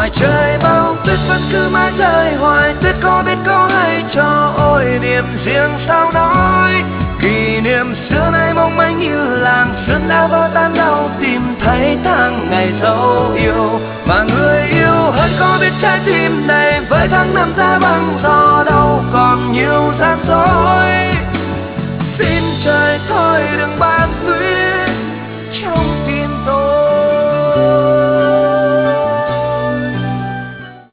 ngoài trời bao tuyết vẫn cứ mãi rơi hoài. Tuyết có biết có hay cho ôi niềm riêng sao nói. Kỷ niệm xưa nay mong manh như làng xuân đã vỡ tan đau, tìm thấy tháng ngày dấu yêu. Và người yêu hơn có biết trái tim này với tháng năm giá băng gió đâu còn nhiều gian dối.